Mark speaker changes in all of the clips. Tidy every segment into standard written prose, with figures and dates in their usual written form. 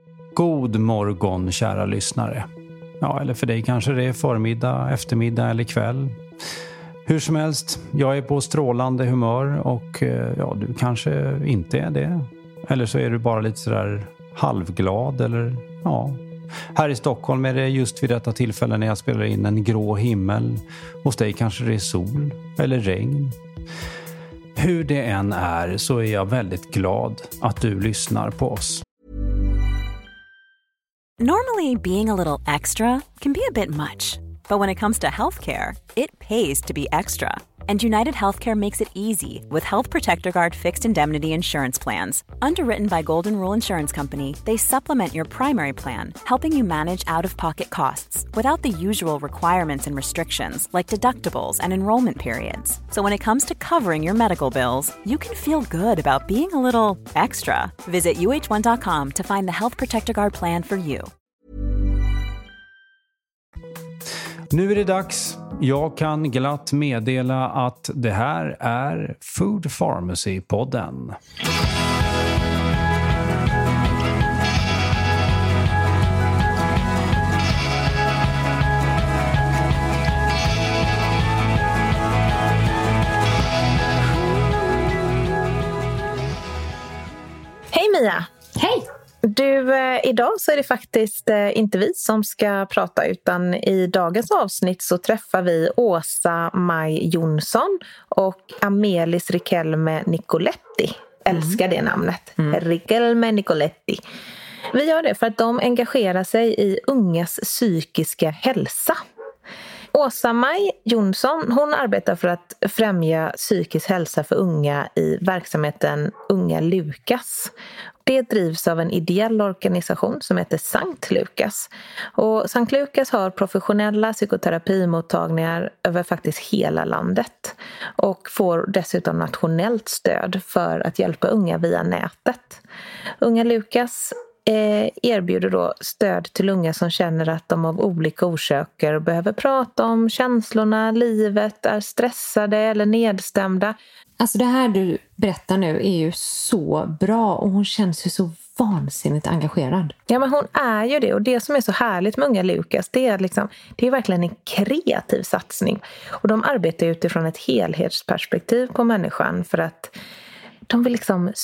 Speaker 1: God morgon, kära lyssnare. Ja, eller för dig kanske det är förmiddag, eftermiddag eller kväll. Hur som helst, jag är på strålande humör och ja, du kanske inte är det. Eller så är du bara lite sådär halvglad eller ja. Här i Stockholm är det just vid detta tillfälle när jag spelar in en grå himmel. Hos dig kanske det är sol eller regn. Hur det än är så är jag väldigt glad att du lyssnar på oss.
Speaker 2: Normally, being a little extra can be a bit much. But when it comes to healthcare, it pays to be extra. And United Healthcare makes it easy with Health Protector Guard fixed indemnity insurance plans. Underwritten by Golden Rule Insurance Company, they supplement your primary plan, helping you manage out-of-pocket costs without the usual requirements and restrictions like deductibles and enrollment periods. So when it comes to covering your medical bills, you can feel good about being a little extra. Visit uh1.com to find the Health Protector Guard plan for you.
Speaker 1: Nu är det dags. Jag kan glatt meddela att det här är Food Pharmacy-podden.
Speaker 3: Hej Mia!
Speaker 4: Hej!
Speaker 3: Du, idag så är det faktiskt inte vi som ska prata, utan i dagens avsnitt så träffar vi Åsa-Maj Jonsson och Amelis Riquelme Nicoletti. Älskar det namnet. Riquelme Nicoletti. Vi gör det för att de engagerar sig i ungas psykiska hälsa. Åsa-Maj Jonsson, hon arbetar för att främja psykisk hälsa för unga i verksamheten Unga Lukas. Det drivs av en ideell organisation som heter Sankt Lukas. Och Sankt Lukas har professionella psykoterapimottagningar över faktiskt hela landet. Och får dessutom nationellt stöd för att hjälpa unga via nätet. Unga Lukas erbjuder då stöd till unga som känner att de av olika orsaker behöver prata om känslorna, livet, är stressade eller nedstämda.
Speaker 4: Alltså det här du berättar nu är ju så bra och hon känns ju så vansinnigt engagerad.
Speaker 3: Ja, men hon är ju det, och det som är så härligt med Unga Lukas, det är verkligen en kreativ satsning. Och de arbetar utifrån ett helhetsperspektiv på människan för att de vill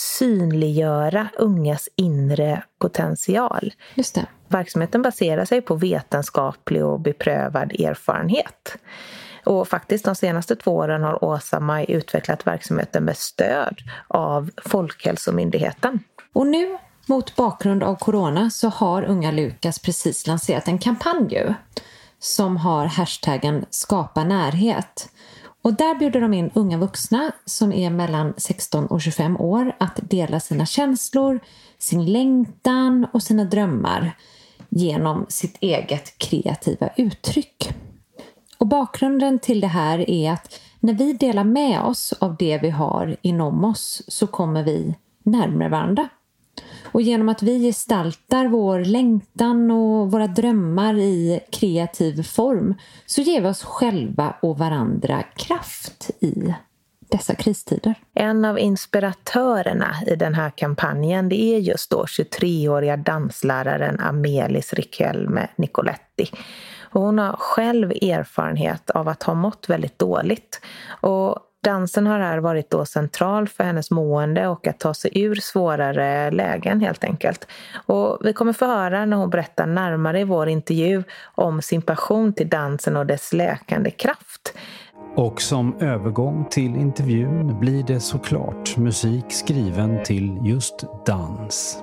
Speaker 3: synliggöra ungas inre potential.
Speaker 4: Just det.
Speaker 3: Verksamheten baserar sig på vetenskaplig och beprövad erfarenhet. Och faktiskt de senaste 2 åren har Åsa-Maj utvecklat verksamheten med stöd av Folkhälsomyndigheten.
Speaker 4: Och nu, mot bakgrund av corona, så har Unga Lukas precis lanserat en kampanj som har hashtaggen Skapa närhet. Och där bjuder de in unga vuxna som är mellan 16 och 25 år att dela sina känslor, sin längtan och sina drömmar genom sitt eget kreativa uttryck. Och bakgrunden till det här är att när vi delar med oss av det vi har inom oss så kommer vi närmare varandra. Och genom att vi gestaltar vår längtan och våra drömmar i kreativ form så ger vi oss själva och varandra kraft i dessa kristider.
Speaker 3: En av inspiratörerna i den här kampanjen, det är just då 23-åriga dansläraren Amelis Riquelme Nicoletti. Och hon har själv erfarenhet av att ha mått väldigt dåligt. Och dansen har här varit då central för hennes mående och att ta sig ur svårare lägen helt enkelt. Och vi kommer få höra när hon berättar närmare i vår intervju om sin passion till dansen och dess läkande kraft.
Speaker 1: Och som övergång till intervjun blir det såklart musik skriven till just dans.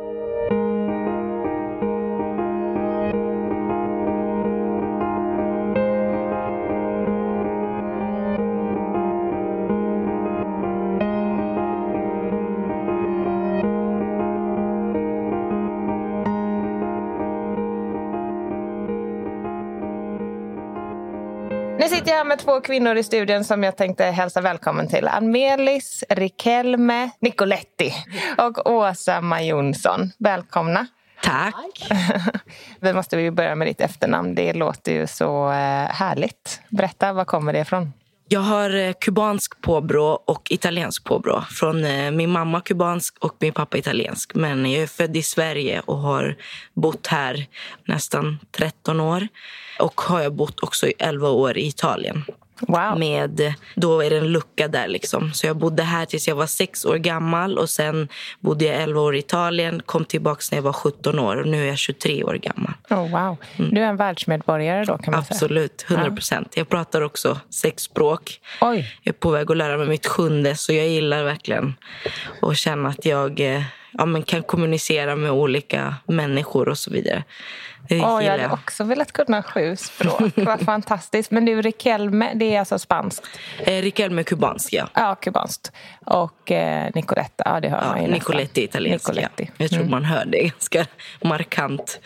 Speaker 3: Nu sitter jag här med 2 kvinnor i studion som jag tänkte hälsa välkommen till. Amelis Riquelme Nicoletti och Åsa-Maj Jonsson. Välkomna.
Speaker 5: Tack.
Speaker 3: Vi måste ju börja med ditt efternamn. Det låter ju så härligt. Berätta, var kommer det ifrån?
Speaker 5: Jag har kubansk påbrå och italiensk påbrå. Från min mamma kubansk och min pappa italiensk. Men jag är född i Sverige och har bott här nästan 13 år. Och har jag bott också i 11 år i Italien.
Speaker 3: Wow.
Speaker 5: Då är det en lucka där liksom. Så jag bodde här tills jag var 6 år gammal. Och sen bodde jag 11 år i Italien. Kom tillbaka när jag var 17 år. Och nu är jag 23 år gammal.
Speaker 3: Oh, wow. Du är en världsmedborgare då, kan man säga.
Speaker 5: Absolut, 100%. Jag pratar också 6 språk.
Speaker 3: Oj.
Speaker 5: Jag är på väg att lära mig mitt 7:e. Så jag gillar verkligen att känna att jag kan kommunicera med olika människor och så vidare.
Speaker 3: Jag hade också velat kunna 7 språk. Vad fantastiskt. Men du, Riquelme, det är alltså spanskt?
Speaker 5: Riquelme är kubansk, ja.
Speaker 3: Ja, kubanskt. Och Nicoletta, ja, det hör man ju
Speaker 5: Nicoletti är italiensk,
Speaker 3: Nicoletti.
Speaker 5: Ja. Jag tror man hör det ganska markant.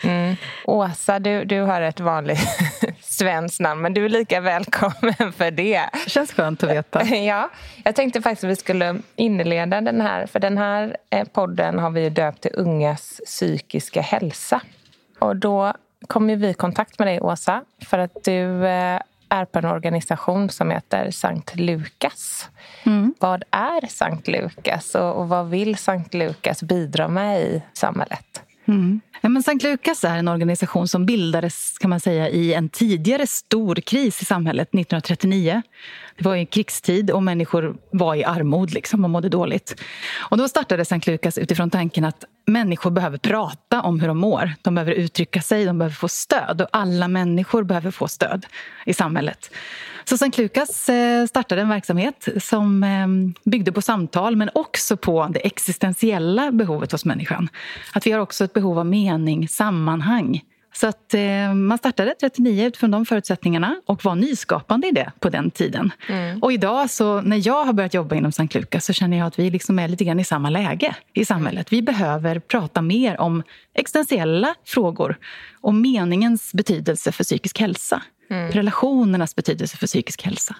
Speaker 3: Åsa, du har ett vanligt svenskt namn, men du är lika välkommen för det.
Speaker 6: Känns skönt att veta.
Speaker 3: Ja, jag tänkte faktiskt att vi skulle inleda den här, för den här podden har vi ju döpt till Ungas psykiska hälsa. Och då kommer vi i kontakt med dig, Åsa, för att du är på en organisation som heter Sankt Lukas. Vad är Sankt Lukas och vad vill Sankt Lukas bidra med i samhället?
Speaker 6: Ja, men Sankt Lukas är en organisation som bildades, kan man säga, i en tidigare stor kris i samhället 1939. Det var en krigstid och människor var i armod liksom och mådde dåligt. Och då startade Sankt Lukas utifrån tanken att människor behöver prata om hur de mår. De behöver uttrycka sig, de behöver få stöd. Och alla människor behöver få stöd i samhället. Så Sankt Lukas startade en verksamhet som byggde på samtal men också på det existentiella behovet hos människan. Att vi har också ett behov av mening, sammanhang. Så att man startade 39 utifrån de förutsättningarna och var nyskapande i det på den tiden. Och idag så när jag har börjat jobba inom Sankt Lukas så känner jag att vi liksom är lite grann i samma läge i samhället. Vi behöver prata mer om existentiella frågor och meningens betydelse för psykisk hälsa. Relationernas betydelse för psykisk hälsa.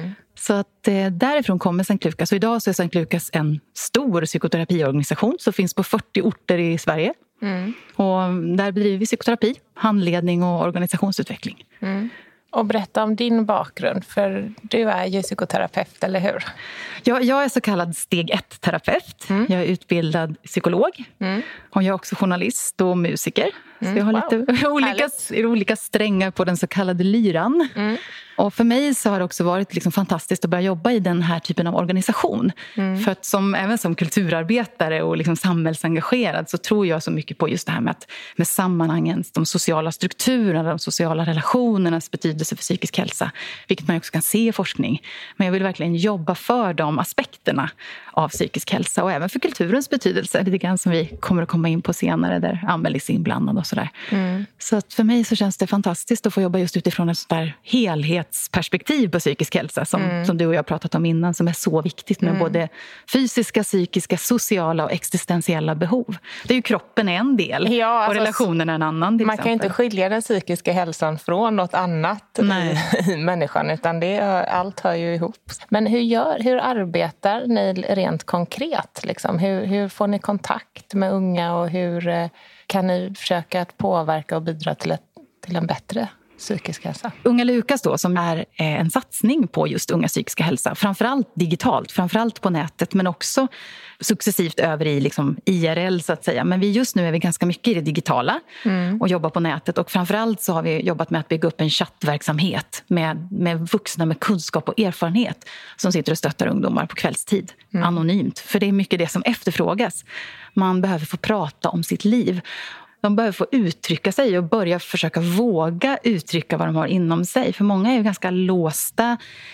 Speaker 6: Så att därifrån kommer Sankt Lukas. Och idag så är Sankt Lukas en stor psykoterapiorganisation som finns på 40 orter i Sverige. Och där bedriver vi psykoterapi, handledning och organisationsutveckling.
Speaker 3: Och berätta om din bakgrund, för du är ju psykoterapeut, eller hur?
Speaker 6: Jag är så kallad steg 1-terapeut. Jag är utbildad psykolog. Och jag är också journalist och musiker. Så jag har lite olika strängar på den så kallade lyran. Och för mig så har det också varit liksom fantastiskt att börja jobba i den här typen av organisation. För att även som kulturarbetare och liksom samhällsengagerad så tror jag så mycket på just det här med sammanhangen, de sociala strukturerna, de sociala relationernas betydelse för psykisk hälsa. Vilket man också kan se i forskning. Men jag vill verkligen jobba för de aspekterna av psykisk hälsa och även för kulturens betydelse. Lite grann som vi kommer att komma in på senare där Amelie är inblandad och sådär. Så att för mig så känns det fantastiskt att få jobba just utifrån ett sånt där helhetsperspektiv på psykisk hälsa som du och jag har pratat om innan, som är så viktigt med både fysiska, psykiska, sociala och existentiella behov. Det är ju kroppen är en del och relationen är en annan.
Speaker 3: Man kan ju inte skilja den psykiska hälsan från något annat i människan, utan allt hör ju ihop. Men hur arbetar ni rent konkret? Liksom? Hur får ni kontakt med unga och hur kan ni försöka att påverka och bidra till en bättre psykisk hälsa?
Speaker 6: Unga Lukas då, som är en satsning på just unga psykiska hälsa. Framförallt digitalt, framförallt på nätet, men också successivt över i liksom IRL så att säga. Men just nu är vi ganska mycket i det digitala och jobbar på nätet. Och framförallt så har vi jobbat med att bygga upp en chattverksamhet med vuxna med kunskap och erfarenhet som sitter och stöttar ungdomar på kvällstid, anonymt. För det är mycket det som efterfrågas. Man behöver få prata om sitt liv. De behöver få uttrycka sig och börja försöka våga uttrycka vad de har inom sig. För många är ju ganska låsta,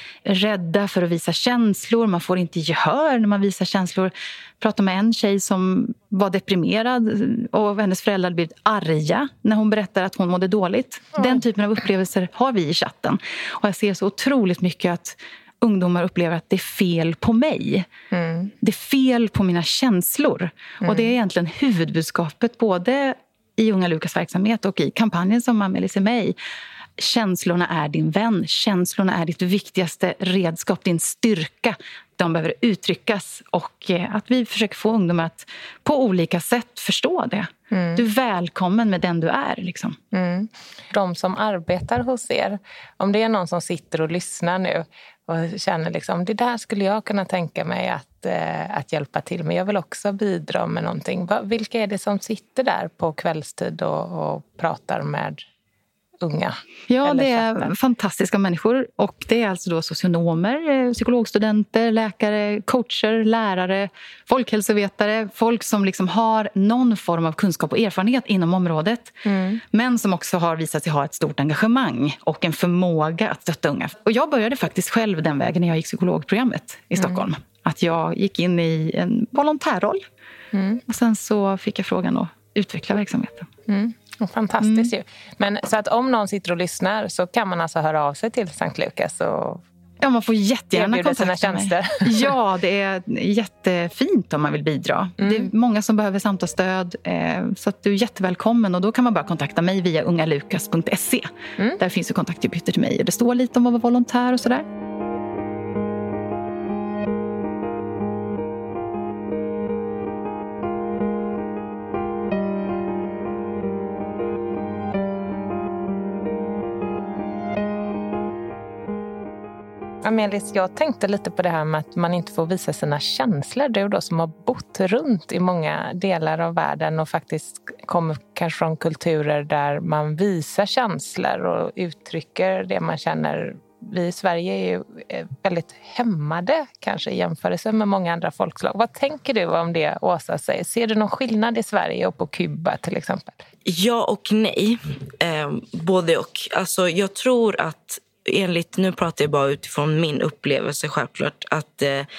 Speaker 6: rädda för att visa känslor. Man får inte gehör när man visar känslor. Jag pratade med en tjej som var deprimerad och hennes föräldrar hade blivit arga när hon berättade att hon mådde dåligt. Den typen av upplevelser har vi i chatten. Och jag ser så otroligt mycket att ungdomar upplever att det är fel på mig. Det är fel på mina känslor. Och det är egentligen huvudbudskapet både i Unga Lukas verksamhet och i kampanjen som Amelie är med i. Känslorna är din vän. Känslorna är ditt viktigaste redskap, din styrka. De behöver uttryckas och att vi försöker få ungdomar att på olika sätt förstå det. Du är välkommen med den du är. Liksom.
Speaker 3: De som arbetar hos er, om det är någon som sitter och lyssnar nu, och känner liksom, det där skulle jag kunna tänka mig att hjälpa till med. Jag vill också bidra med någonting. Vilka är det som sitter där på kvällstid och pratar med unga?
Speaker 6: Ja, det är fantastiska människor. Och det är alltså då socionomer, psykologstudenter, läkare, coacher, lärare, folkhälsovetare. Folk som liksom har någon form av kunskap och erfarenhet inom området. Men som också har visat sig ha ett stort engagemang och en förmåga att stötta unga. Och jag började faktiskt själv den vägen när jag gick psykologprogrammet i Stockholm. Att jag gick in i en volontärroll. Och sen så fick jag frågan att utveckla verksamheten.
Speaker 3: Fantastiskt ju. Men så att om någon sitter och lyssnar så kan man alltså höra av sig till Sankt Lukas och
Speaker 6: ja, man får jättegärna kontakta
Speaker 3: sina tjänster.
Speaker 6: Mig. Ja, det är jättefint om man vill bidra. Det är många som behöver samtalsstöd, så att du är jättevälkommen. Och då kan man bara kontakta mig via ungalukas.se. Där finns ju kontaktuppgifter till mig. Det står lite om att vara volontär och sådär.
Speaker 3: Amelis, jag tänkte lite på det här med att man inte får visa sina känslor. Du då som har bott runt i många delar av världen och faktiskt kommer kanske från kulturer där man visar känslor och uttrycker det man känner. Vi i Sverige är ju väldigt hämmade kanske i jämförelse med många andra folkslag. Vad tänker du om det, Åsa säger? Ser du någon skillnad i Sverige och på Kuba till exempel?
Speaker 5: Ja och nej. Både och. Alltså jag tror att nu pratar jag bara utifrån min upplevelse självklart, att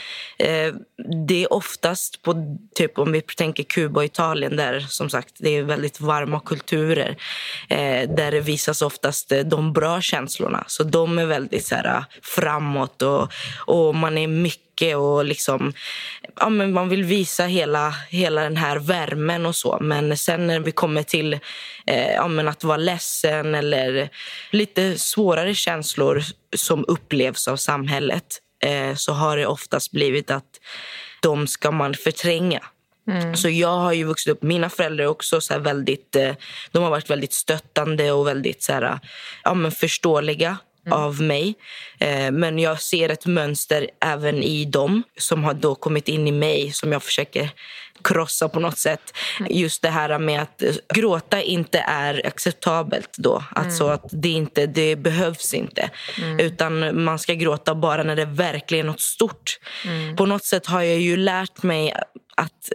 Speaker 5: det är oftast på typ om vi tänker Kuba och Italien där som sagt det är väldigt varma kulturer där det visas oftast de bra känslorna, så de är väldigt så här, framåt och man är mycket och liksom ja, men man vill visa hela den här värmen och så, men sen när vi kommer till ja, men att vara ledsen eller lite svårare känslor som upplevs av samhället så har det oftast blivit att de ska man förtränga. Så jag har ju vuxit upp, mina föräldrar också så här väldigt, de har varit väldigt stöttande och väldigt så här, ja, men förståeliga av mig. Men jag ser ett mönster även i dem som har då kommit in i mig som jag försöker krossa på något sätt. Just det här med att gråta inte är acceptabelt då. Alltså att det behövs inte. Utan man ska gråta bara när det verkligen är något stort. På något sätt har jag ju lärt mig att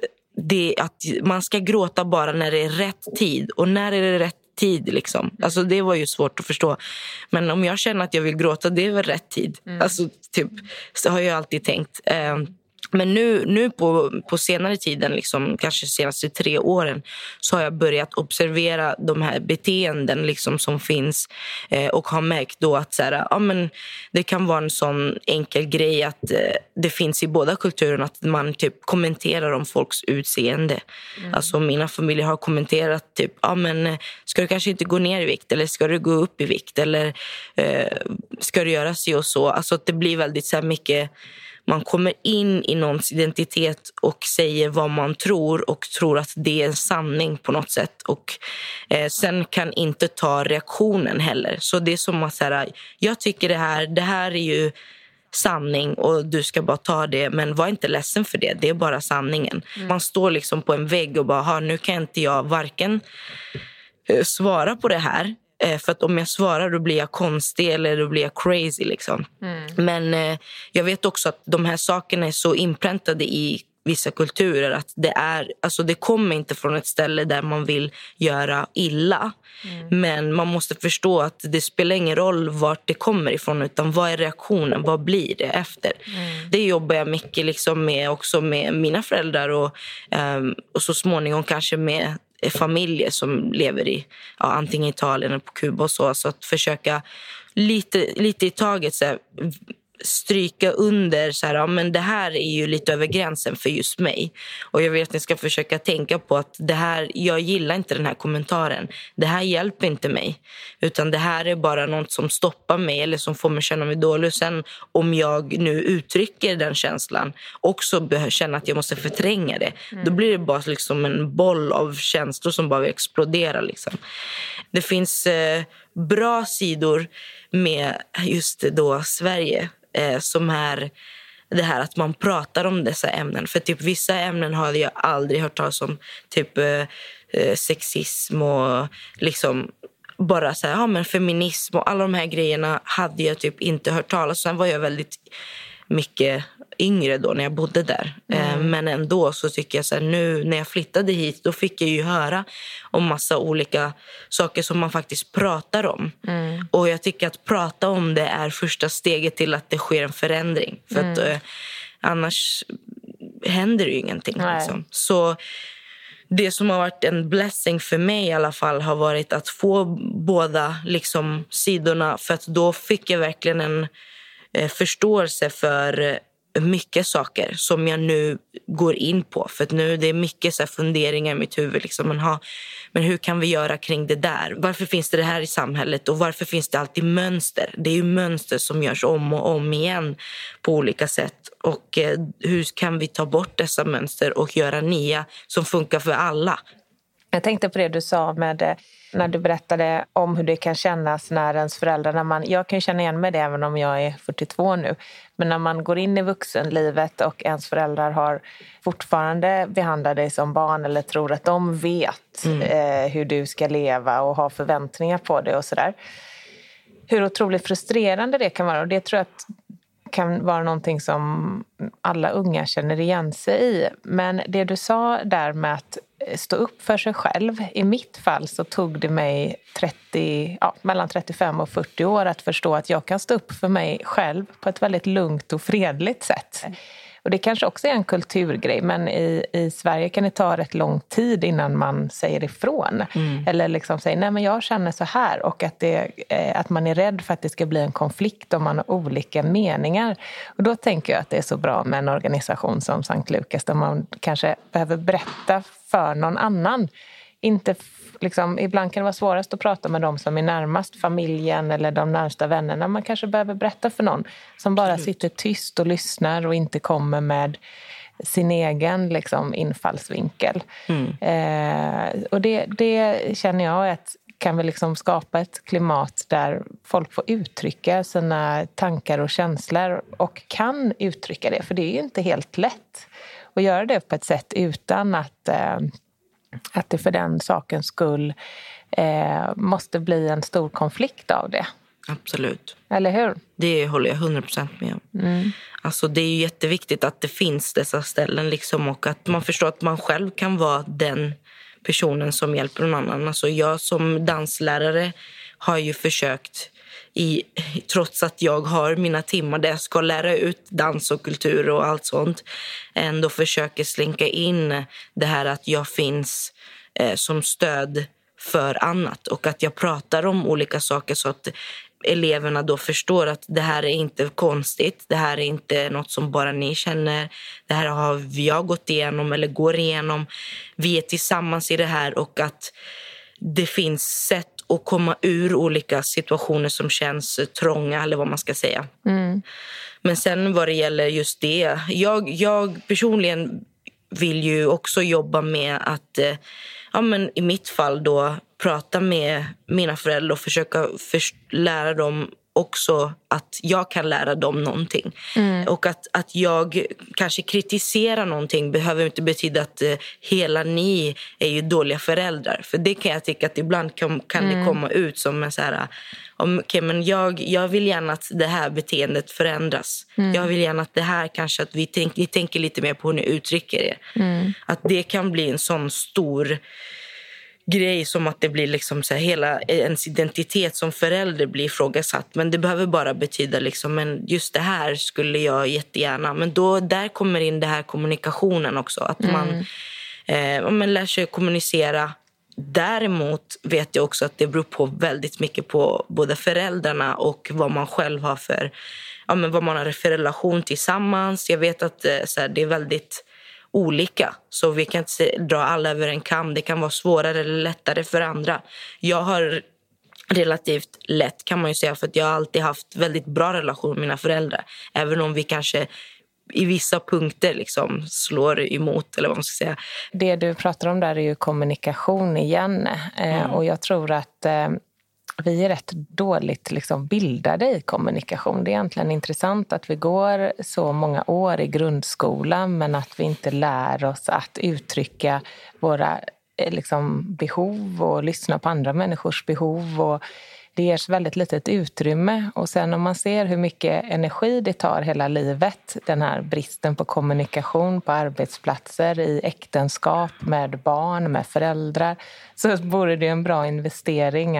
Speaker 5: man ska gråta bara när det är rätt tid. Och när är det rätt tid liksom? Alltså det var ju svårt att förstå. Men om jag känner att jag vill gråta, det är väl rätt tid. Alltså typ, så har jag alltid tänkt. Men nu på senare tiden, liksom, kanske senaste 3 åren, så har jag börjat observera de här beteenden liksom, som finns och har märkt då att så här, ja, men det kan vara en sån enkel grej att det finns i båda kulturerna att man typ kommenterar om folks utseende. Alltså mina familjer har kommenterat typ, ja men ska du kanske inte gå ner i vikt eller ska du gå upp i vikt eller ska du göra så och så. Alltså att det blir väldigt så här mycket. Man kommer in i någons identitet och säger vad man tror och tror att det är en sanning på något sätt. Och sen kan inte ta reaktionen heller. Så det är som att så här, jag tycker det här är ju sanning och du ska bara ta det. Men var inte ledsen för det, det är bara sanningen. Man står liksom på en vägg och bara, nu kan inte jag varken svara på det här. För att om jag svarar då blir jag konstig eller då blir jag crazy liksom. Men jag vet också att de här sakerna är så inpräntade i vissa kulturer att det kommer inte från ett ställe där man vill göra illa. Men man måste förstå att det spelar ingen roll vart det kommer ifrån utan vad är reaktionen, vad blir det efter. Det jobbar jag mycket liksom med också med mina föräldrar och så småningom kanske med familjer som lever i antingen Italien eller på Kuba och så att försöka lite i taget så här, stryka under så här, men det här är ju lite över gränsen för just mig och jag vet att ni ska försöka tänka på att det här, jag gillar inte den här kommentaren, det här hjälper inte mig utan det här är bara något som stoppar mig eller som får mig känna mig dålig och sen om jag nu uttrycker den känslan också känner att jag måste förtränga det då blir det bara liksom en boll av känslor som bara exploderar liksom. Det finns bra sidor med just då Sverige som är det här att man pratar om dessa ämnen. För typ vissa ämnen har jag aldrig hört talas om, typ sexism och liksom bara så här, men feminism och alla de här grejerna hade jag typ inte hört talas om. Sen var jag väldigt mycket yngre då när jag bodde där. Men ändå så tycker jag så här, nu när jag flyttade hit, då fick jag ju höra om massa olika saker som man faktiskt pratar om. Och jag tycker att prata om det är första steget till att det sker en förändring. För att annars händer det ju ingenting. Liksom. Så det som har varit en blessing för mig i alla fall har varit att få båda liksom sidorna. För att då fick jag verkligen en förståelse för mycket saker som jag nu går in på. För att nu det är mycket så här funderingar i mitt huvud. Liksom, men hur kan vi göra kring det där? Varför finns det här i samhället? Och varför finns det alltid mönster? Det är ju mönster som görs om och om igen på olika sätt. Och hur kan vi ta bort dessa mönster och göra nya som funkar för alla?
Speaker 3: Jag tänkte på det du sa med när du berättade om hur det kan kännas när ens föräldrar, jag kan känna igen mig det även om jag är 42 nu, men när man går in i vuxenlivet och ens föräldrar har fortfarande behandlat dig som barn eller tror att de vet hur du ska leva och har förväntningar på det och sådär. Hur otroligt frustrerande det kan vara, och det tror jag att kan vara någonting som alla unga känner igen sig i. Men det du sa där med att stå upp för sig själv. I mitt fall så tog det mig mellan 35 och 40 år att förstå att jag kan stå upp för mig själv på ett väldigt lugnt och fredligt sätt. Och det kanske också är en kulturgrej, men i Sverige kan det ta rätt lång tid innan man säger ifrån. Eller liksom säger, nej men jag känner så här, och att man är rädd för att det ska bli en konflikt om man har olika meningar. Och då tänker jag att det är så bra med en organisation som Sankt Lukas, där man kanske behöver berätta för någon annan. Inte liksom, ibland kan det vara svårast att prata med dem som är närmast familjen eller de närmsta vännerna. Man kanske behöver berätta för någon som bara sitter tyst och lyssnar och inte kommer med sin egen liksom, infallsvinkel. Och det känner jag att kan vi liksom skapa ett klimat där folk får uttrycka sina tankar och känslor och kan uttrycka det. För det är ju inte helt lätt att göra det på ett sätt utan att det för den sakens skull måste bli en stor konflikt av det.
Speaker 5: Absolut.
Speaker 3: Eller hur?
Speaker 5: Det håller jag 100% med om. Alltså det är ju jätteviktigt att det finns dessa ställen liksom, och att man förstår att man själv kan vara den personen som hjälper någon annan. Alltså jag som danslärare har ju försökt, trots att jag har mina timmar där jag ska lära ut dans och kultur och allt sånt, ändå försöker slinka in det här att jag finns som stöd för annat, och att jag pratar om olika saker så att eleverna då förstår att det här är inte konstigt, det här är inte något som bara ni känner, det här har jag gått igenom eller går igenom, vi är tillsammans i det här, och att det finns sätt att komma ur olika situationer som känns trånga, eller vad man ska säga. Men sen vad det gäller just det, jag personligen vill ju också jobba med att men i mitt fall då prata med mina föräldrar och försöka lära dem också att jag kan lära dem någonting. Och att jag kanske kritiserar någonting behöver inte betyda att hela ni är ju dåliga föräldrar. För det kan jag tycka att ibland kan det komma ut som en så här, okej, men jag vill gärna att det här beteendet förändras. Jag vill gärna att det här kanske att ni tänker lite mer på hur ni uttrycker er. Att det kan bli en sån stor grej som att det blir liksom så här, hela ens identitet som förälder blir ifrågasatt. Men det behöver bara betyda liksom, men just det här skulle jag jättegärna. Men då där kommer in det här kommunikationen också. Att man lär sig kommunicera. Däremot vet jag också att det beror på väldigt mycket på både föräldrarna och vad man själv har för, vad man har för relation tillsammans. Jag vet att så här, det är väldigt olika, så vi kan inte dra alla över en kam. Det kan vara svårare eller lättare för andra. Jag har relativt lätt, kan man ju säga, för att jag har alltid haft väldigt bra relation med mina föräldrar, även om vi kanske i vissa punkter liksom slår emot, eller vad man ska säga.
Speaker 3: Det du pratar om där är ju kommunikation igen. Och jag tror att
Speaker 7: vi är rätt dåligt liksom bildade i kommunikation. Det är egentligen intressant att vi går så många år i grundskolan men att vi inte lär oss att uttrycka våra liksom behov och lyssna på andra människors behov, och det ges väldigt litet utrymme. Och sen om man ser hur mycket energi det tar hela livet, den här bristen på kommunikation på arbetsplatser, i äktenskap, med barn, med föräldrar, så vore det en bra investering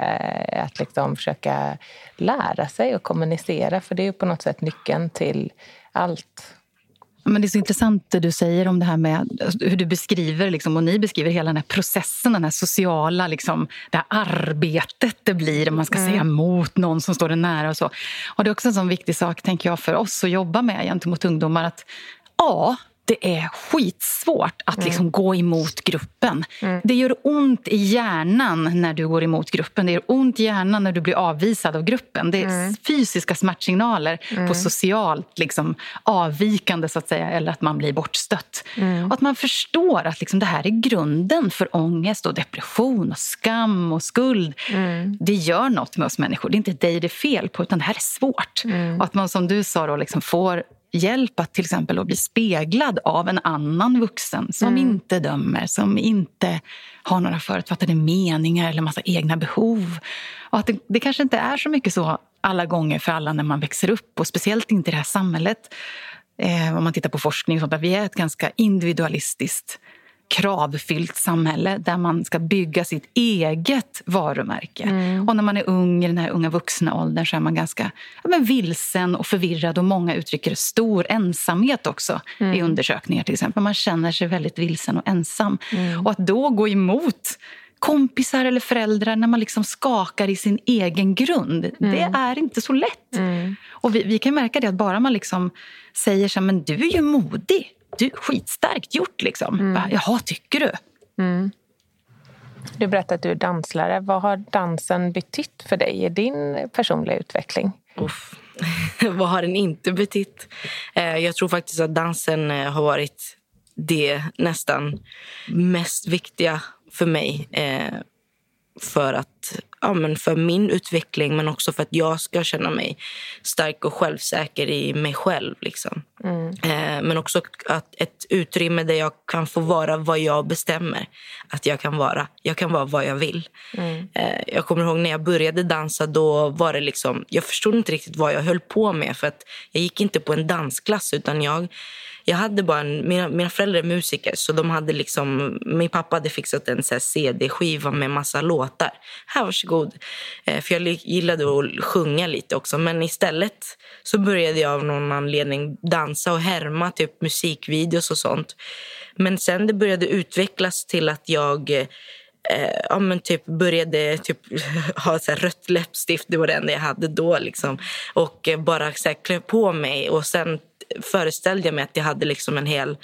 Speaker 7: att liksom försöka lära sig att kommunicera, för det är ju på något sätt nyckeln till allt.
Speaker 6: Men det är så intressant det du säger om det här med hur du beskriver liksom, och ni beskriver hela den här processen, den här sociala liksom, det här arbetet det blir om man ska säga mot någon som står en nära och så. Och det är också en sån viktig sak, tänker jag, för oss att jobba med gentemot ungdomar, att det är skitsvårt att liksom gå emot gruppen. Det gör ont i hjärnan när du går emot gruppen. Det gör ont i hjärnan när du blir avvisad av gruppen. Det är fysiska smärtsignaler på socialt liksom, avvikande så att säga, eller att man blir bortstött. Och att man förstår att liksom, det här är grunden för ångest och depression och skam och skuld. Det gör något med oss människor. Det är inte dig det är fel på, utan det här är svårt. Och att man, som du sa då, liksom, får hjälp att till exempel att bli speglad av en annan vuxen som inte dömer, som inte har några förutfattade meningar eller massa egna behov. Och att det kanske inte är så mycket så alla gånger för alla när man växer upp, och speciellt inte i det här samhället. Om man tittar på forskning och sånt, där vi är ett ganska individualistiskt, kravfyllt samhälle där man ska bygga sitt eget varumärke. Och när man är ung, i den här unga vuxna åldern, så är man ganska vilsen och förvirrad, och många uttrycker stor ensamhet också i undersökningar till exempel. Man känner sig väldigt vilsen och ensam. Och att då gå emot kompisar eller föräldrar när man liksom skakar i sin egen grund, det är inte så lätt. Och vi kan märka det att bara man liksom säger så här, men du är ju modig, du är skitstarkt gjort liksom. Jaha, tycker du?
Speaker 7: Du berättade att du är danslärare. Vad har dansen betytt för dig i din personliga utveckling?
Speaker 5: Vad har den inte betytt? Jag tror faktiskt att dansen har varit det nästan mest viktiga för mig. För min utveckling, men också för att jag ska känna mig stark och självsäker i mig själv liksom. Men också att ett utrymme där jag kan få vara vad jag bestämmer att jag kan vara vad jag vill. Jag kommer ihåg när jag började dansa, då var det liksom, jag förstod inte riktigt vad jag höll på med, för att jag gick inte på en dansklass, utan jag hade bara mina föräldrar är musiker, så de hade liksom, min pappa hade fixat en så här CD-skiva med massa låtar. Här, varsågod. För jag gillade att sjunga lite också, men istället så började jag av någon anledning dansa och härma typ musikvideos och sånt. Men sen det började utvecklas till att jag började ha så här rött läppstift, det var det enda jag hade då liksom, och bara så här klä på mig, och sen föreställde jag mig att jag hade liksom en hel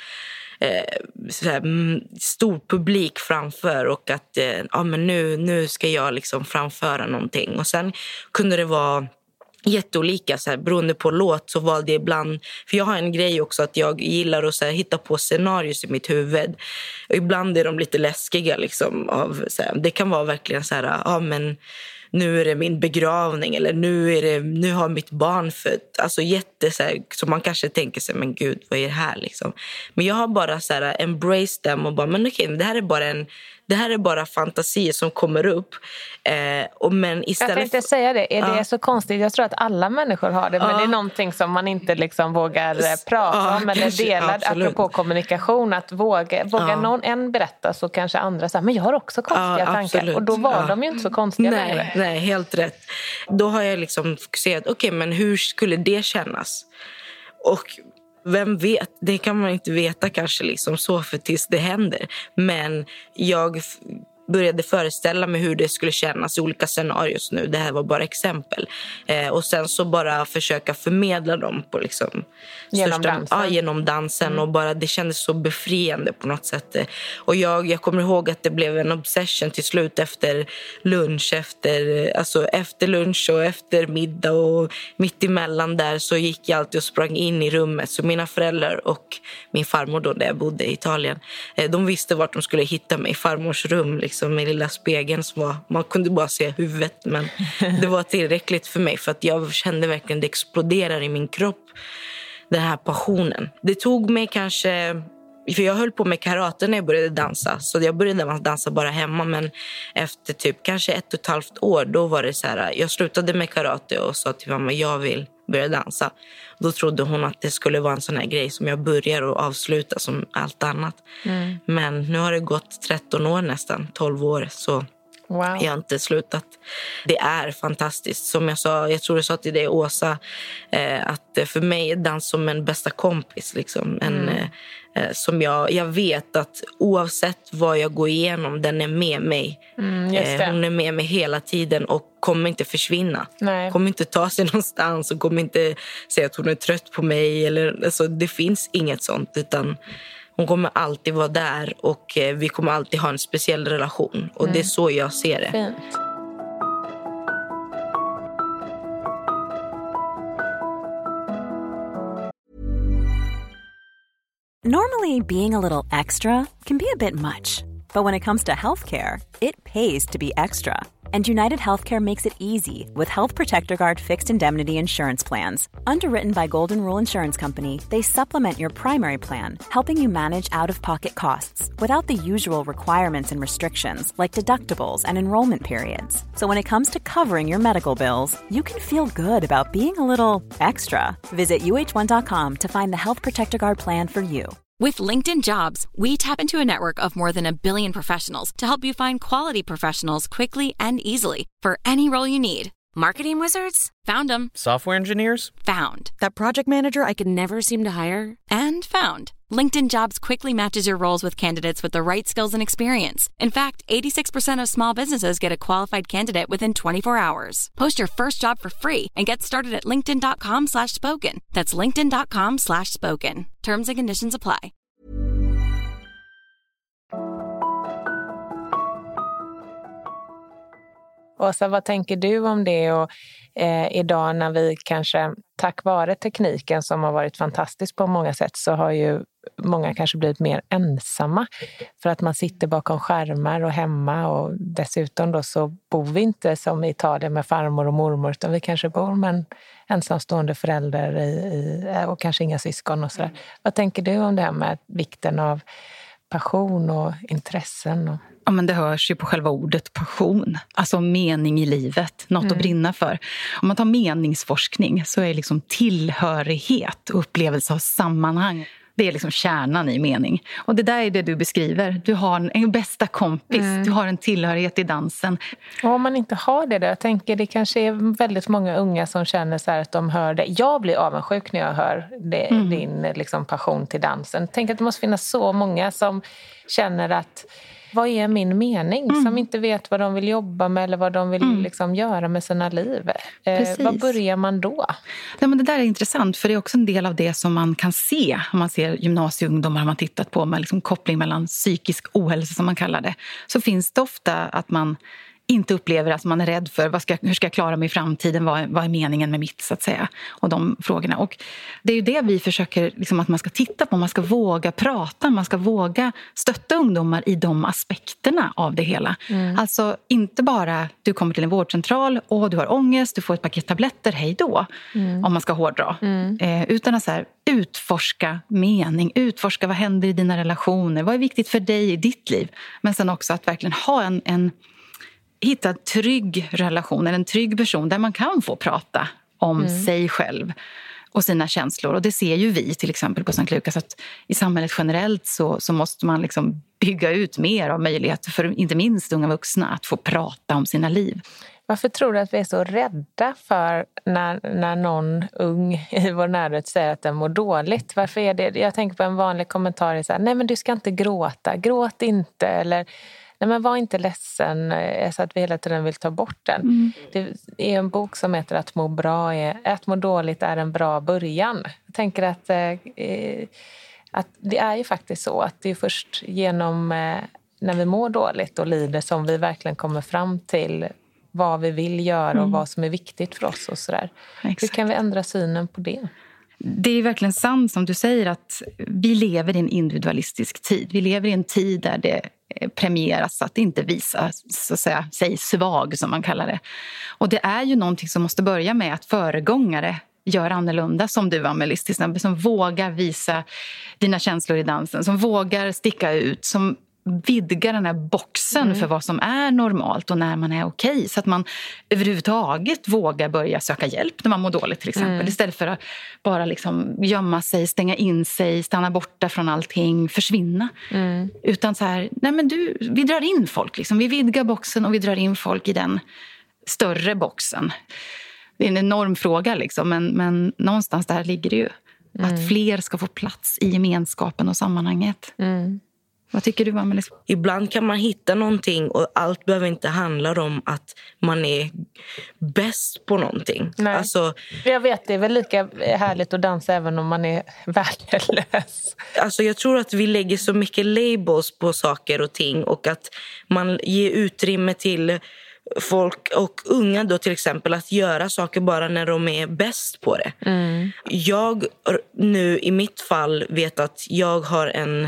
Speaker 5: så här, stor publik framför, och att nu ska jag liksom framföra någonting. Och sen kunde det vara jätteolika, så här, beroende på låt så valde jag ibland, för jag har en grej också att jag gillar att så här, hitta på scenarios i mitt huvud, och ibland är de lite läskiga liksom, så här, det kan vara verkligen så här, men nu är det min begravning, eller nu har mitt barn fött. Alltså så här, så man kanske tänker sig, men gud, vad är det här liksom? Men jag har bara så här embraced dem och bara, men okej, det här är bara fantasier som kommer upp. Men istället,
Speaker 7: jag tänkte säga det, är det så konstigt? Jag tror att alla människor har det, men det är någonting som man inte liksom vågar prata om eller dela. Apropå kommunikation, att våga någon berätta, så kanske andra säger, men jag har också konstiga tankar. Och då var de ju inte så konstiga längre.
Speaker 5: Nej, helt rätt. Då har jag liksom fokuserat, okej, men hur skulle det kännas? Och vem vet, det kan man inte veta kanske liksom så, för tills det händer. Men jag började föreställa mig hur det skulle kännas i olika scenarios nu. Det här var bara exempel. Och sen så bara försöka förmedla dem på liksom genom dansen. Och bara det kändes så befriande på något sätt. Och jag kommer ihåg att det blev en obsession till slut efter lunch. Efter lunch och efter middag och mitt emellan där så gick jag alltid och sprang in i rummet. Så mina föräldrar och min farmor då, där jag bodde i Italien, de visste vart de skulle hitta mig i farmors rum liksom. liksom i lilla spegeln som man kunde bara se huvudet, men det var tillräckligt för mig för att jag kände verkligen det exploderar i min kropp, den här passionen. Det tog mig kanske, för jag höll på med karate när jag började dansa, så jag började dansa bara hemma, men efter typ kanske 1,5 år, då var det så här, jag slutade med karate och sa till mamma, jag vill börja dansa. Då trodde hon att det skulle vara en sån här grej som jag börjar och avslutar som allt annat. Men nu har det gått 13 år nästan, 12 år, så
Speaker 7: wow.
Speaker 5: Jag har inte slutat. Det är fantastiskt. Som jag sa, jag tror jag sa till dig, Åsa, att för mig är dans som en bästa kompis. Liksom. Som jag vet att oavsett vad jag går igenom, den är med mig. Hon är med mig hela tiden och kommer inte försvinna.
Speaker 7: Nej.
Speaker 5: Kommer inte ta sig någonstans och kommer inte säga att hon är trött på mig. Alltså, det finns inget sånt, utan hon kommer alltid vara där och vi kommer alltid ha en speciell relation. Och det är så jag ser det.
Speaker 7: Fint.
Speaker 2: Normally, being a little extra can be a bit much. But when it comes to healthcare, it pays to be extra. And United Healthcare makes it easy with Health Protector Guard fixed indemnity insurance plans. Underwritten by Golden Rule Insurance Company, they supplement your primary plan, helping you manage out-of-pocket costs without the usual requirements and restrictions like deductibles and enrollment periods. So when it comes to covering your medical bills, you can feel good about being a little extra. Visit uh1.com to find the Health Protector Guard plan for you.
Speaker 8: With LinkedIn Jobs, we tap into a network of more than 1 billion professionals to help you find quality professionals quickly and easily for any role you need. Marketing wizards? Found them.
Speaker 9: Software engineers?
Speaker 8: Found. That project manager I could never seem to hire? And found. LinkedIn Jobs quickly matches your roles with candidates with the right skills and experience. In fact, 86% of small businesses get a qualified candidate within 24 hours. Post your first job for free and get started at linkedin.com/spoken. That's linkedin.com/spoken. Terms and conditions apply.
Speaker 7: Åsa, vad tänker du om det? Och idag när vi kanske, tack vare tekniken som har varit fantastisk på många sätt, så har ju många kanske blivit mer ensamma för att man sitter bakom skärmar och hemma, och dessutom då så bor vi inte som i Italien med farmor och mormor, utan vi kanske bor med en ensamstående förälder och kanske inga syskon och sådär. Vad tänker du om det här med vikten av passion och intressen?
Speaker 6: Ja, men det hörs ju på själva ordet passion. Alltså mening i livet, något att brinna för. Om man tar meningsforskning så är liksom tillhörighet och upplevelse av sammanhang, det är liksom kärnan i mening. Och det där är det du beskriver. Du har en bästa kompis, du har en tillhörighet i dansen.
Speaker 7: Och om man inte har det då, jag tänker det kanske är väldigt många unga som känner så här att de hör det. Jag blir avundsjuk när jag hör din liksom passion till dansen. Tänk att det måste finnas så många som känner att vad är min mening? Som inte vet vad de vill jobba med eller vad de vill liksom göra med sina liv. Vad börjar man då?
Speaker 6: Ja, men det där är intressant, för det är också en del av det som man kan se om man ser gymnasieungdomar har man tittat på med liksom koppling mellan psykisk ohälsa som man kallar det. Så finns det ofta att man inte upplever att man är rädd för hur ska jag klara mig i framtiden, vad är meningen med mitt, så att säga, och de frågorna. Och det är ju det vi försöker liksom, att man ska titta på, man ska våga prata, man ska våga stötta ungdomar i de aspekterna av det hela. Alltså inte bara du kommer till en vårdcentral och du har ångest, du får ett paket tabletter, hej då, om man ska hårdra. Utan att så här, utforska mening, utforska vad händer i dina relationer, vad är viktigt för dig i ditt liv, men sen också att verkligen ha hitta en trygg relation eller en trygg person där man kan få prata om sig själv och sina känslor. Och det ser ju vi till exempel på Sankt Lukas, att i samhället generellt så måste man liksom bygga ut mer av möjligheter för inte minst unga vuxna att få prata om sina liv.
Speaker 7: Varför tror du att vi är så rädda för när någon ung i vår närhet säger att den mår dåligt? Varför är det? Jag tänker på en vanlig kommentar så här: nej men du ska inte gråta, gråt inte, eller nej men var inte ledsen, så att vi hela tiden vill ta bort den. Det är en bok som heter Att må dåligt är en bra början. Jag tänker att det är ju faktiskt så att det är först genom när vi mår dåligt och lider som vi verkligen kommer fram till vad vi vill göra och vad som är viktigt för oss och sådär. Hur kan vi ändra synen på det?
Speaker 6: Det är verkligen sant som du säger, att vi lever i en individualistisk tid. Vi lever i en tid där det premieras att inte visa så att säga, sig svag som man kallar det. Och det är ju någonting som måste börja med att föregångare gör annorlunda, som du, Amelis, till exempel, som vågar visa dina känslor i dansen, som vågar sticka ut, som vidgar den här boxen för vad som är normalt och när man är okej, så att man överhuvudtaget vågar börja söka hjälp när man mår dåligt till exempel, istället för att bara liksom gömma sig, stänga in sig, stanna borta från allting, försvinna. Utan så här, nej men vi drar in folk liksom. Vi vidgar boxen och vi drar in folk i den större boxen. Det är en enorm fråga liksom, men någonstans där ligger det ju att fler ska få plats i gemenskapen och sammanhanget. Vad tycker du, Amelie?
Speaker 5: Ibland kan man hitta någonting och allt behöver inte handla om att man är bäst på någonting.
Speaker 7: Nej.
Speaker 5: Alltså,
Speaker 7: jag vet, det är väl lika härligt att dansa även om man är värdelös.
Speaker 5: Alltså jag tror att vi lägger så mycket labels på saker och ting och att man ger utrymme till folk och unga då till exempel att göra saker bara när de är bäst på det. Jag nu i mitt fall vet att jag har en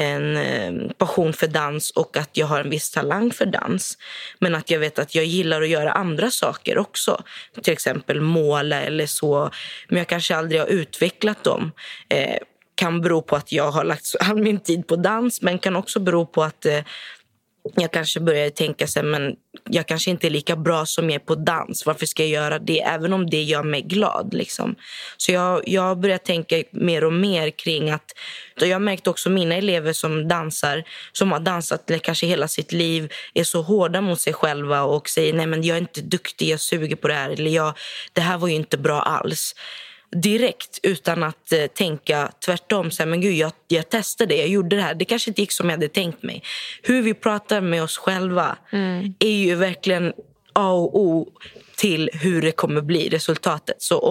Speaker 5: passion för dans och att jag har en viss talang för dans. Men att jag vet att jag gillar att göra andra saker också. Till exempel måla eller så. Men jag kanske aldrig har utvecklat dem. Kan bero på att jag har lagt all min tid på dans, men kan också bero på att jag kanske börjar tänka sig, men jag kanske inte är lika bra som jag är på dans. Varför ska jag göra det? Även om det gör mig glad. Liksom. Så jag börjar tänka mer och mer kring att... Jag har märkt också mina elever som dansar, som har dansat kanske hela sitt liv, är så hårda mot sig själva och säger nej men jag är inte duktig, jag suger på det här. Eller det här var ju inte bra alls. Direkt utan att tänka tvärtom. Så här, men gud, jag testade det, jag gjorde det här. Det kanske inte gick som jag hade tänkt mig. Hur vi pratar med oss själva är ju verkligen A och O till hur det kommer bli resultatet. Så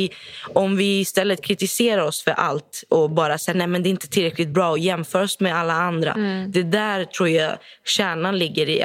Speaker 5: om vi istället kritiserar oss för allt och bara säger nej men det är inte tillräckligt bra och jämför oss med alla andra. Det där tror jag kärnan ligger i,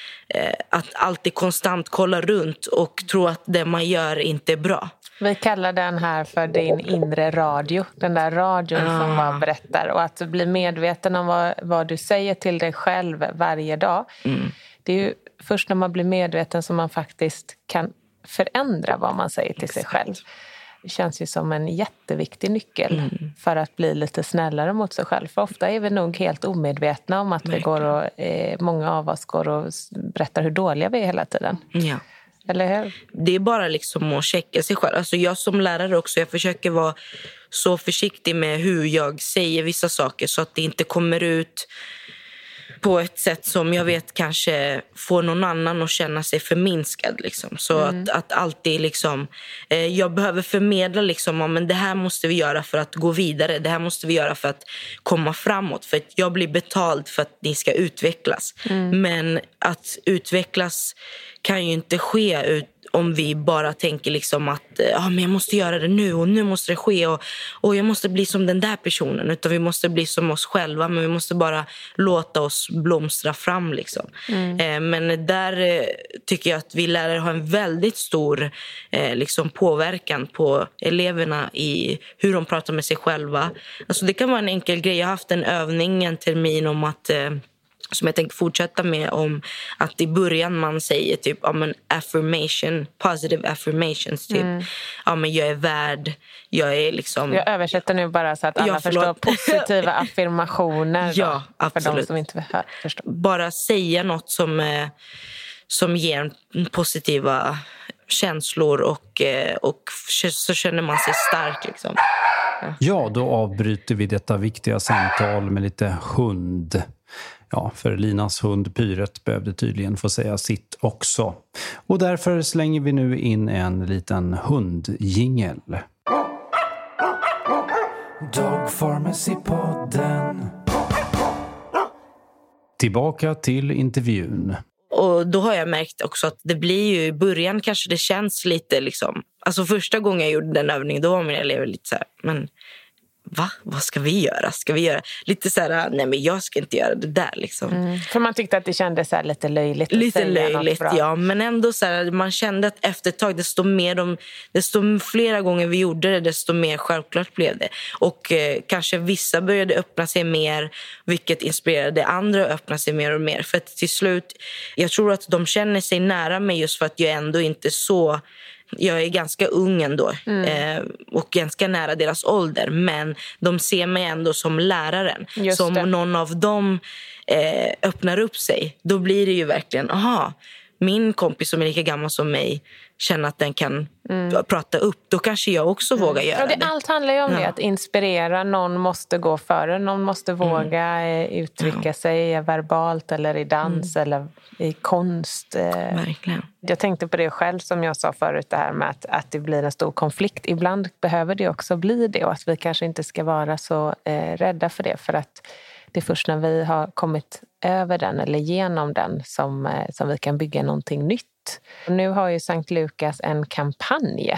Speaker 5: att alltid konstant kolla runt och tro att det man gör inte är bra.
Speaker 7: Vi kallar den här för din inre radio. Den där radion som man berättar. Och att bli medveten om vad du säger till dig själv varje dag. Det är ju först när man blir medveten som man faktiskt kan förändra vad man säger till sig själv. Det känns ju som en jätteviktig nyckel för att bli lite snällare mot sig själv. För ofta är vi nog helt omedvetna om att vi går och många av oss går och berättar hur dåliga vi är hela tiden.
Speaker 5: Ja.
Speaker 7: Eller hur?
Speaker 5: Det är bara liksom att checka sig själv. Alltså jag som lärare också, jag försöker vara så försiktig med hur jag säger vissa saker så att det inte kommer ut på ett sätt som jag vet kanske får någon annan att känna sig förminskad. Liksom. Så att alltid liksom, jag behöver förmedla liksom, men det här måste vi göra för att gå vidare. Det här måste vi göra för att komma framåt. För att jag blir betald för att ni ska utvecklas. Men att utvecklas kan ju inte ske om vi bara tänker liksom att men jag måste göra det nu och nu måste det ske och jag måste bli som den där personen, utan vi måste bli som oss själva, men vi måste bara låta oss blomstra fram liksom. Men där tycker jag att vi lärare har en väldigt stor liksom påverkan på eleverna i hur de pratar med sig själva. Alltså det kan vara en enkel grej. Jag har haft en övning en termin om att som jag tänker fortsätta med, om att i början man säger typ affirmation, positive affirmations typ. Men jag är värd, jag är liksom...
Speaker 7: Jag översätter nu bara så att alla förstår positiva affirmationer.
Speaker 5: Ja, absolut.
Speaker 7: För de som inte förstår.
Speaker 5: Bara säga något som ger positiva känslor och så känner man sig stark liksom.
Speaker 1: Ja, då avbryter vi detta viktiga samtal med lite hund. Ja, för Linas hund Pyret behövde tydligen få säga sitt också. Och därför slänger vi nu in en liten hundjingel. Dog Pharmacy-podden. Tillbaka till intervjun.
Speaker 5: Och då har jag märkt också att det blir ju i början kanske det känns lite liksom... Alltså första gången jag gjorde den övningen, då var mina elever lite så här, men va? Vad ska vi göra? Ska vi göra lite så här, nej men jag ska inte göra det där liksom.
Speaker 7: För man tyckte att det kändes så här lite löjligt.
Speaker 5: Lite löjligt, ja. Men ändå så här, man kände att efter ett tag, desto flera gånger vi gjorde det, desto mer självklart blev det. Och kanske vissa började öppna sig mer, vilket inspirerade andra att öppna sig mer och mer. För att till slut, jag tror att de känner sig nära mig just för att jag ändå inte så... Jag är ganska ung ändå och ganska nära deras ålder. Men de ser mig ändå som läraren. Så om någon av dem öppnar upp sig, då blir det ju verkligen, min kompis som är lika gammal som mig känner att den kan prata upp. Då kanske jag också vågar göra det.
Speaker 7: Allt handlar ju om det, att inspirera. Någon måste gå före, någon måste våga uttrycka sig verbalt eller i dans eller i konst.
Speaker 5: Verkligen.
Speaker 7: Jag tänkte på det själv som jag sa förut, det här med att det blir en stor konflikt. Ibland behöver det också bli det, och att vi kanske inte ska vara så rädda för det, för att det är först när vi har kommit över den eller genom den som vi kan bygga någonting nytt. Nu har ju Sankt Lukas en kampanj.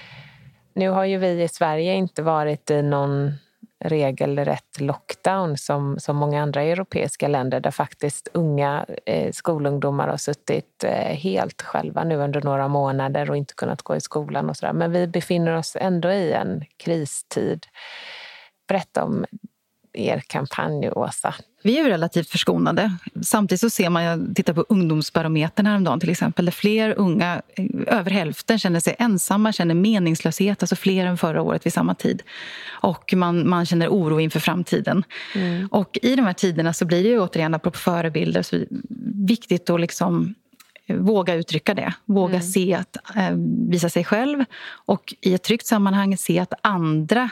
Speaker 7: Nu har ju vi i Sverige inte varit i någon regelrätt lockdown som många andra europeiska länder, där faktiskt unga skolungdomar har suttit helt själva nu under några månader och inte kunnat gå i skolan och sådär. Men vi befinner oss ändå i en kristid. Berätta om er kampanj, Åsa.
Speaker 6: Vi är ju relativt förskonade. Samtidigt så ser man, jag tittar på ungdomsbarometern häromdagen till exempel, där fler unga, över hälften, känner sig ensamma, känner meningslöshet, alltså fler än förra året vid samma tid. Och man känner oro inför framtiden. Och i de här tiderna så blir det ju återigen, apropå förebilder, så viktigt att liksom våga uttrycka det. Våga se att visa sig själv, och i ett tryggt sammanhang se att andra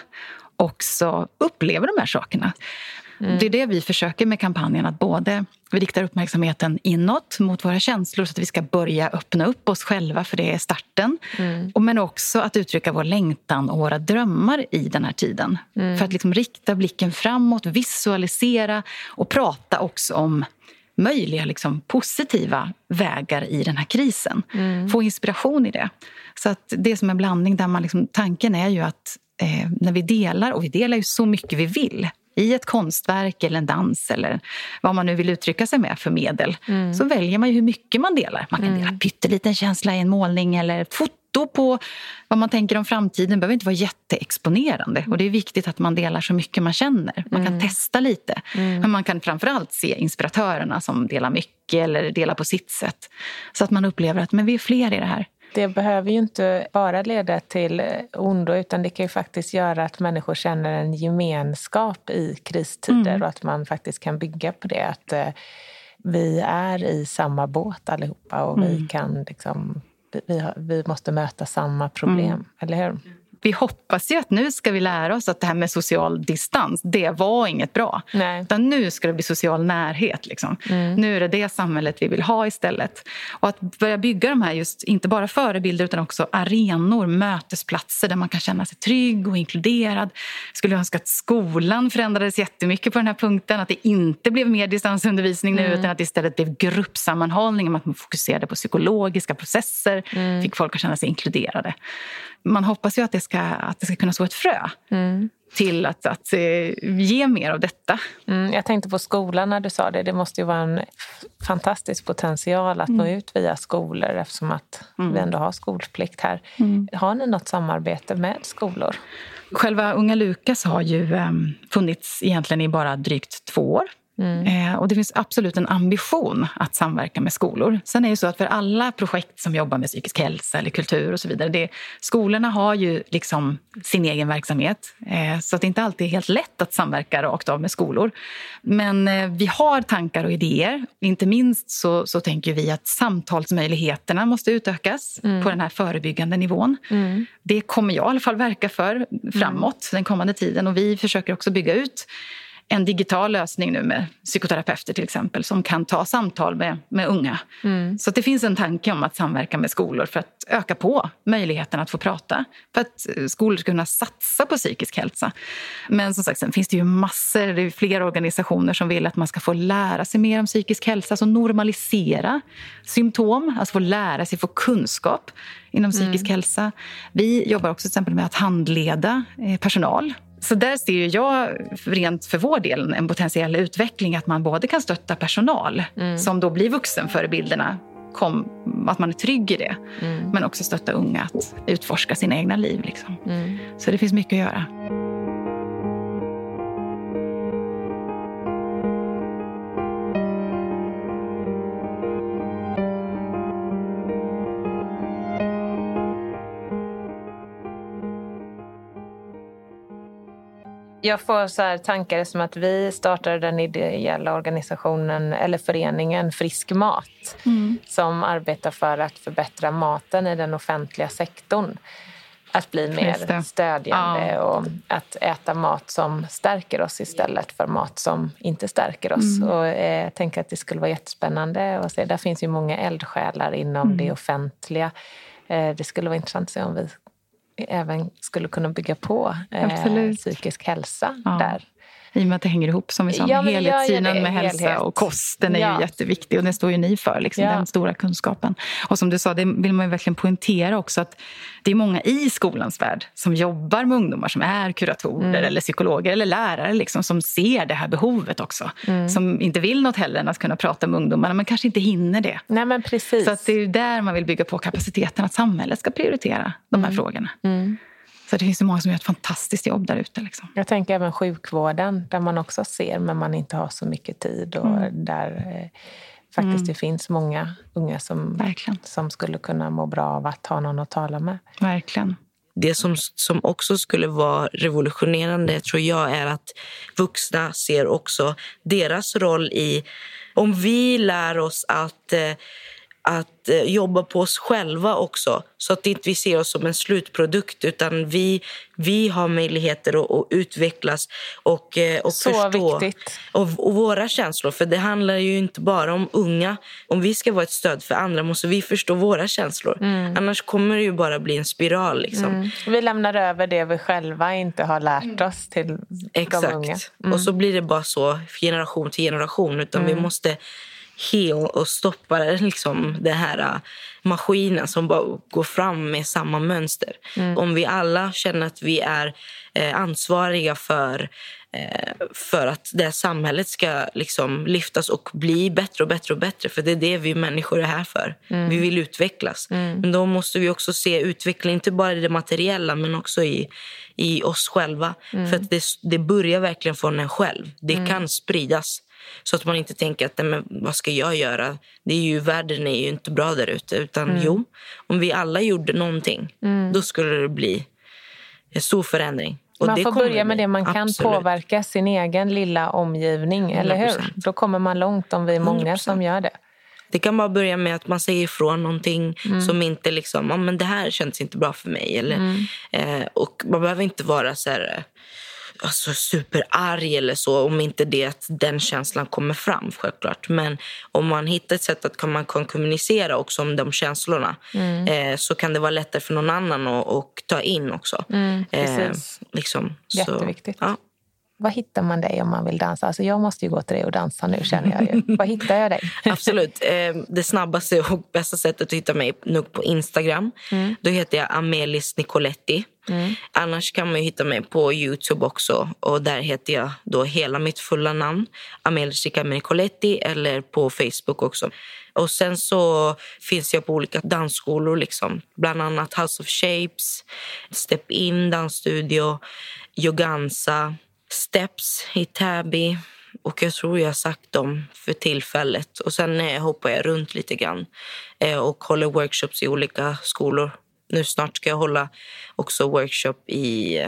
Speaker 6: också upplever de här sakerna. Det är det vi försöker med kampanjen, att både vi riktar uppmärksamheten inåt mot våra känslor så att vi ska börja öppna upp oss själva, för det är starten. Men också att uttrycka vår längtan och våra drömmar i den här tiden. För att liksom rikta blicken framåt, visualisera och prata också om möjliga liksom positiva vägar i den här krisen. Få inspiration i det. Så att det är som en blandning där man liksom, tanken är ju att när vi delar, och vi delar ju så mycket vi vill i ett konstverk eller en dans eller vad man nu vill uttrycka sig med för medel, så väljer man ju hur mycket man delar. Man kan dela pytteliten känsla i en målning eller ett foto på vad man tänker om framtiden. Det behöver inte vara jätteexponerande, och det är viktigt att man delar så mycket man känner. Man kan testa lite, men man kan framförallt se inspiratörerna som delar mycket eller delar på sitt sätt, så att man upplever att men vi är fler i det här.
Speaker 7: Det behöver ju inte bara leda till ondo, utan det kan ju faktiskt göra att människor känner en gemenskap i kristider och att man faktiskt kan bygga på det. Att vi är i samma båt allihopa, och vi kan liksom, vi måste möta samma problem, eller hur?
Speaker 6: Vi hoppas ju att nu ska vi lära oss att det här med social distans, det var inget bra.
Speaker 7: Nej.
Speaker 6: Utan nu ska det bli social närhet. Liksom. Nu är det samhället vi vill ha istället. Och att börja bygga de här, just inte bara förebilder utan också arenor, mötesplatser där man kan känna sig trygg och inkluderad. Jag skulle önska att skolan förändrades jättemycket på den här punkten. Att det inte blev mer distansundervisning nu, utan att det istället blev gruppsammanhållning. Att man fokuserade på psykologiska processer. Fick folk att känna sig inkluderade. Man hoppas ju att det ska kunna så ett frö till att ge mer av detta.
Speaker 7: Jag tänkte på skolan när du sa det. Det måste ju vara en fantastisk potential att nå ut via skolor, eftersom att vi ändå har skolplikt här. Har ni något samarbete med skolor?
Speaker 6: Själva Unga Lukas har ju funnits egentligen i bara drygt 2 år. Och det finns absolut en ambition att samverka med skolor. Sen är det så att för alla projekt som jobbar med psykisk hälsa eller kultur och så vidare, skolorna har ju liksom sin egen verksamhet. Så att det inte alltid är helt lätt att samverka rakt av med skolor. Men vi har tankar och idéer. Inte minst så tänker vi att samtalsmöjligheterna måste utökas på den här förebyggande nivån. Det kommer jag i alla fall verka för framåt den kommande tiden. Och vi försöker också bygga ut en digital lösning nu med psykoterapeuter till exempel, som kan ta samtal med unga. Så att det finns en tanke om att samverka med skolor för att öka på möjligheten att få prata. För att skolor ska kunna satsa på psykisk hälsa. Men som sagt, sen finns det ju massor, det är flera organisationer som vill att man ska få lära sig mer om psykisk hälsa. Alltså normalisera symptom, alltså få lära sig, få kunskap inom psykisk hälsa. Vi jobbar också till exempel med att handleda personal Så där ser ju jag rent för vår del en potentiell utveckling att man både kan stötta personal som då blir vuxenförebilderna, att man är trygg i det, men också stötta unga att utforska sina egna liv. Liksom. Så det finns mycket att göra.
Speaker 7: Jag får så här tankar som att vi startade den ideella organisationen eller föreningen Frisk mat som arbetar för att förbättra maten i den offentliga sektorn. Att bli mer stödjande och att äta mat som stärker oss istället för mat som inte stärker oss. Och jag tänker att det skulle vara jättespännande att se. Där finns ju många eldsjälar inom det offentliga. Det skulle vara intressant att se om vi även skulle kunna bygga på psykisk hälsa där.
Speaker 6: I och med att det hänger ihop som vi sa med helhetssynen med hälsa och kosten är ju jätteviktig och det står ju ni för, liksom, den stora kunskapen. Och som du sa, det vill man ju verkligen poängtera också att det är många i skolans värld som jobbar med ungdomar som är kuratorer eller psykologer eller lärare liksom, som ser det här behovet också. Som inte vill något heller än att kunna prata med ungdomarna men kanske inte hinner det.
Speaker 7: Nej, men precis.
Speaker 6: Så att det är ju där man vill bygga på kapaciteten att samhället ska prioritera de här frågorna. Så det finns så många som gör ett fantastiskt jobb där ute. Liksom.
Speaker 7: Jag tänker även sjukvården där man också ser men man inte har så mycket tid. Och där faktiskt det finns många unga som skulle kunna må bra av att ha någon att tala med.
Speaker 6: Verkligen.
Speaker 5: Det som också skulle vara revolutionerande tror jag är att vuxna ser också deras roll i om vi lär oss att jobba på oss själva också så att inte vi ser oss som en slutprodukt utan vi har möjligheter att utvecklas och
Speaker 7: så
Speaker 5: förstå
Speaker 7: viktigt.
Speaker 5: Och våra känslor, för det handlar ju inte bara om unga. Om vi ska vara ett stöd för andra måste vi förstå våra känslor. Annars kommer det ju bara bli en spiral liksom.
Speaker 7: Vi lämnar över det vi själva inte har lärt oss till de unga.
Speaker 5: Och så blir det bara så generation till generation utan vi måste och stoppa liksom den här maskinen som bara går fram med samma mönster. Om vi alla känner att vi är ansvariga för att det samhället ska liksom lyftas och bli bättre och bättre och bättre, för det är det vi människor är här för. Vi vill utvecklas. Men då måste vi också se utveckling inte bara i det materiella men också i oss själva. För att det börjar verkligen från en själv. Det kan spridas. Så att man inte tänker att men vad ska jag göra? Världen är ju inte bra där ute. Utan om vi alla gjorde någonting då skulle det bli en stor förändring. Och
Speaker 7: man
Speaker 5: det
Speaker 7: får börja med det man kan påverka sin egen lilla omgivning, 100%. Eller hur? Då kommer man långt om vi är många 100%. Som gör det.
Speaker 5: Det kan bara börja med att man säger ifrån någonting som inte liksom, men det här känns inte bra för mig. Eller, och man behöver inte vara så här, alltså superarg eller så om inte den känslan kommer fram självklart. Men om man hittar ett sätt att man kan kommunicera också om de känslorna så kan det vara lättare för någon annan att ta in också.
Speaker 7: Precis.
Speaker 5: Liksom,
Speaker 7: jätteviktigt.
Speaker 5: Så, ja.
Speaker 7: Vad hittar man dig om man vill dansa? Alltså jag måste ju gå till dig och dansa nu känner jag ju. Vad hittar jag dig?
Speaker 5: Absolut. Det snabbaste och bästa sättet att hitta mig nog på Instagram. Då heter jag Amelis Nicoletti. Annars kan man ju hitta mig på YouTube också. Och där heter jag då hela mitt fulla namn. Amelis Nicoletti, eller på Facebook också. Och sen så finns jag på olika dansskolor liksom. Bland annat House of Shapes, Step In dansstudio, Yogansa, Steps i Täby, och jag tror jag har sagt dem för tillfället. Och sen hoppar jag runt lite grann och håller workshops i olika skolor. Nu snart ska jag hålla också workshop i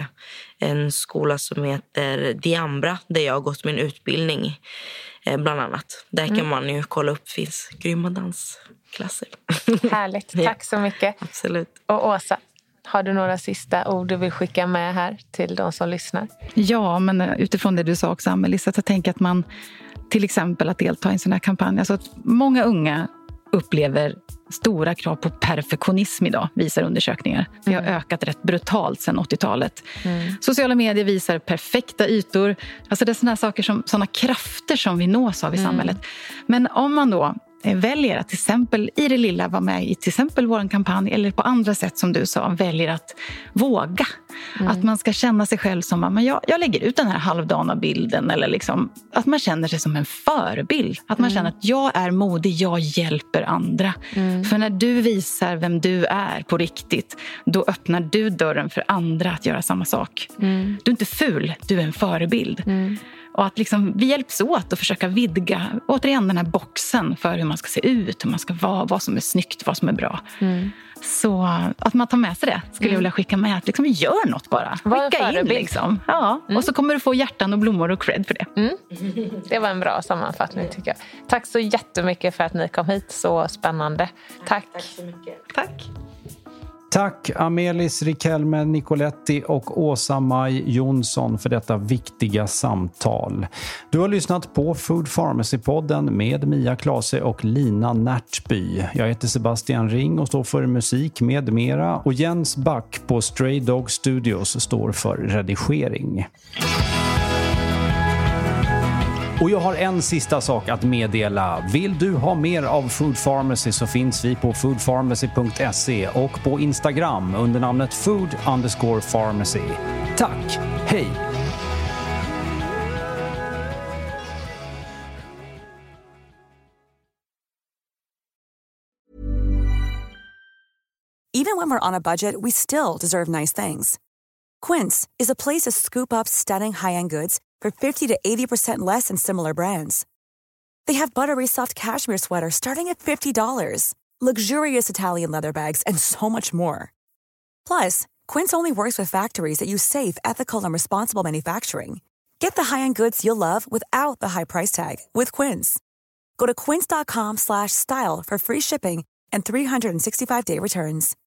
Speaker 5: en skola som heter Diambra, där jag har gått min utbildning bland annat. Där kan man ju kolla upp, finns grymma dansklasser.
Speaker 7: Härligt, tack så mycket.
Speaker 5: Absolut.
Speaker 7: Och Åsa, har du några sista ord du vill skicka med här till de som lyssnar?
Speaker 6: Ja, men utifrån det du sa också, Amelie, så att jag tänker att man till exempel att delta i en sån här kampanj. Alltså att många unga upplever stora krav på perfektionism idag, visar undersökningar. Det har ökat rätt brutalt sedan 80-talet. Sociala medier visar perfekta ytor. Alltså det är såna här saker, såna krafter som vi nås av i samhället. Men om man då väljer att till exempel i det lilla vara med i till exempel vår kampanj eller på andra sätt som du sa, väljer att våga. Att man ska känna sig själv som att jag lägger ut den här halvdana bilden eller liksom, att man känner sig som en förebild. Att man känner att jag är modig, jag hjälper andra. För när du visar vem du är på riktigt, då öppnar du dörren för andra att göra samma sak. Du är inte ful, du är en förebild. Och att liksom, vi hjälps åt att försöka vidga återigen den här boxen för hur man ska se ut, hur man ska vara, vad som är snyggt, vad som är bra. Så att man tar med sig det skulle jag vilja skicka med. Att liksom, vi gör något bara. Skicka in liksom. Ja. Och så kommer du få hjärtan och blommor och cred för det.
Speaker 7: Det var en bra sammanfattning tycker jag. Tack så jättemycket för att ni kom hit. Så spännande. Tack så mycket.
Speaker 6: Tack.
Speaker 1: Tack Amelis Riquelme Nicoletti och Åsa-Maj Jonsson för detta viktiga samtal. Du har lyssnat på Food Pharmacy-podden med Mia Klase och Lina Närtby. Jag heter Sebastian Ring och står för musik med mera. Och Jens Back på Stray Dog Studios står för redigering. Och jag har en sista sak att meddela. Vill du ha mer av Food Pharmacy så finns vi på foodpharmacy.se och på Instagram under namnet food_pharmacy. Tack, hej!
Speaker 9: Even when we're on a budget, we still deserve nice things. Quince is a place to scoop up stunning high-end goods for 50 to 80% less than similar brands. They have buttery soft cashmere sweaters starting at $50, luxurious Italian leather bags, and so much more. Plus, Quince only works with factories that use safe, ethical, and responsible manufacturing. Get the high-end goods you'll love without the high price tag with Quince. Go to quince.com/style for free shipping and 365-day returns.